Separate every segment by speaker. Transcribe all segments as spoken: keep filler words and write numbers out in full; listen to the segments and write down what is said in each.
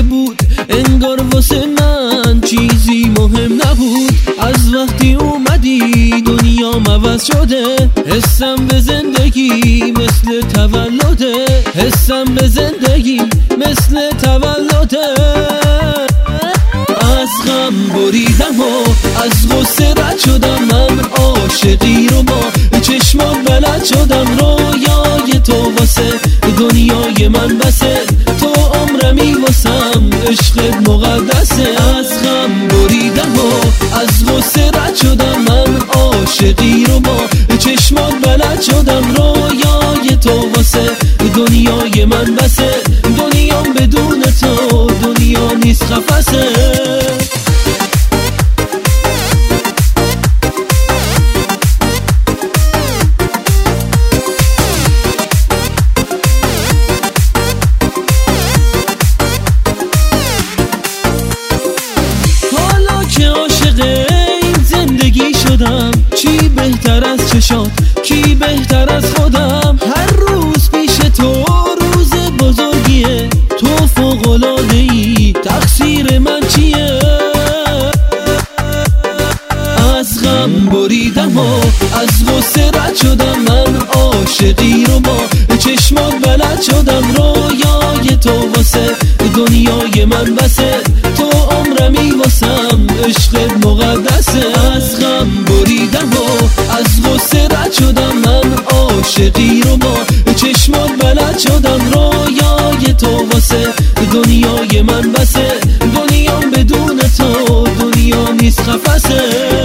Speaker 1: بود، انگار واسه من چیزی مهم نبود. از وقتی اومدی دنیام عوض شده، حسم به زندگی مثل تولده، حسم به زندگی مثل تولده. از غم بریدم و از غصه رد شدم، من عاشقی رو با چشمات بلد شدم. رویای تو واسه دنیای من بسه، تو عمرمی واسم عشقت مقدسه. از غم بریدم و از غصه رد شدم، من عاشقی رو با چشمات بلد شدم. رویای تو واسه دنیای من بسه، دنیام بدون تو دنیا نیست قفسه. چی بهتر از چشات، کی بهتر از خودم. هر روز پیش تو روز بزرگیه، تو فوق‌العاده‌ای، تقصیر من چیه؟ از غم بریدم و از غصه رد شدم، من عاشقی رو با چشمات بلد شدم. رویای تو واسه دنیای من بسه، تو عمرمی واسم عشقت مقدسه. از غم بریدم و از غصه رد شدم، من عاشقی رو با چشمات بلد شدم. رویای تو واسه دنیای من بسه، دنیام بدون تو دنیا نیست قفسه.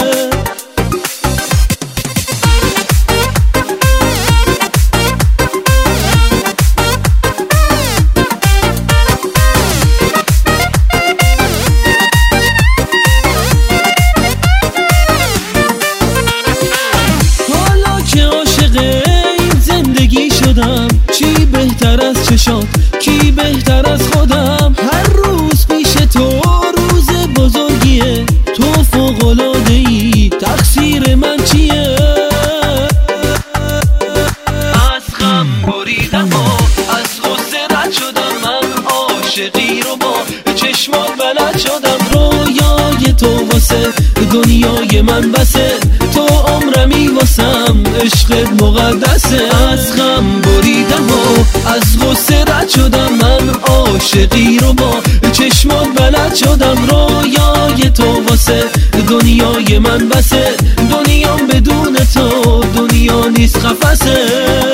Speaker 1: چی بهتر از چشات، کی بهتر از خودم. هر روز پیش تو روز بزرگیه، تو فوق‌العاده‌ای، تقصیر من چیه؟ از غم بریدم و از غصه رد شدم، من عاشقی رو با چشمات بلد شدم. رویای تو واسه دنیای من بسه، تو عمرمی واسم عشقت مقدسه. از غم بریدم و از غصه رد شدم، من عاشقی رو با چشمات بلد شدم. رویای تو واسه دنیای من بسه، دنیام بدون تو دنیا نیست قفسه.